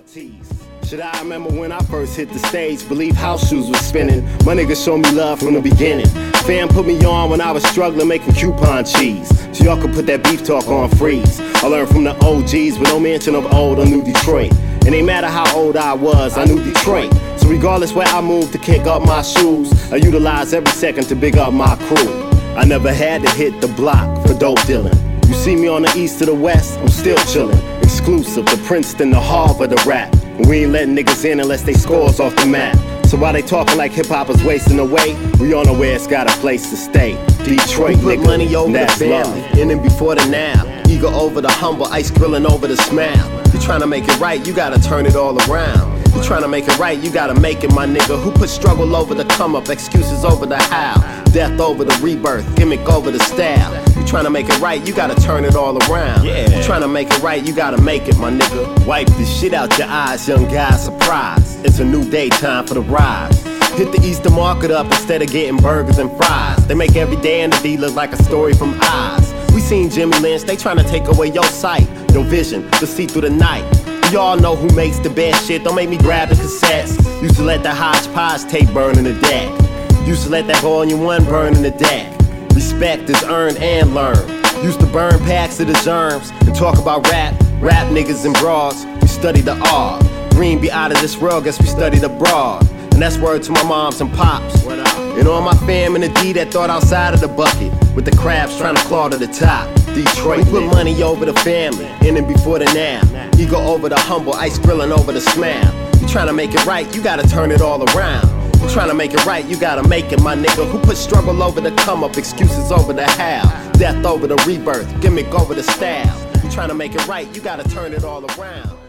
tease. Should I remember when I first hit the stage? Believe house shoes was spinning. My niggas showed me love from the beginning. Fam put me on when I was struggling making coupon cheese, so y'all could put that beef talk on freeze. I learned from the OGs with no mention of old or new Detroit. And ain't matter how old I was, I knew Detroit. So regardless where I moved to kick up my shoes, I utilized every second to big up my crew. I never had to hit the block for dope dealing. You see me on the east or the west, I'm still chillin'. Exclusive to Princeton, the Harvard of rap. And we ain't letting niggas in unless they scores off the map. So while they talking like hip-hop is wasting away, we all know where it's got a place to stay. Detroit, we put money over the family, in and before the now. Ego over the humble, ice grilling over the smile. You tryna make it right, you gotta turn it all around. You tryna make it right, you gotta make it, my nigga. Who put struggle over the come up, excuses over the how, death over the rebirth, gimmick over the style. You tryna make it right, you gotta turn it all around. You tryna make it right, you gotta make it, my nigga. Wipe the shit out your eyes, young guy, surprise. It's a new day, time for the rise. Hit the Easter market up instead of getting burgers and fries. They make every day in the D look like a story from Oz. We seen Jimmy Lynch, they tryna take away your sight, your vision, to see through the night. Y'all know who makes the best shit, don't make me grab the cassettes. Used to let the hodgepodge tape burn in the deck. Used to let that volume 1 burn in the deck. Respect is earned and learned. Used to burn packs of the germs and talk about rap niggas and broads. We study the art. Green be out of this world, guess we studied abroad. And that's word to my moms and pops. And all my fam in the D that thought outside of the bucket, with the crabs trying to claw to the top. Detroit, we put money over the family, in and before the now. Ego over the humble, ice grilling over the smile. You tryna make it right, you gotta turn it all around. You tryna make it right, you gotta make it, my nigga. Who put struggle over the come up, excuses over the how, death over the rebirth, gimmick over the style. You tryna make it right, you gotta turn it all around.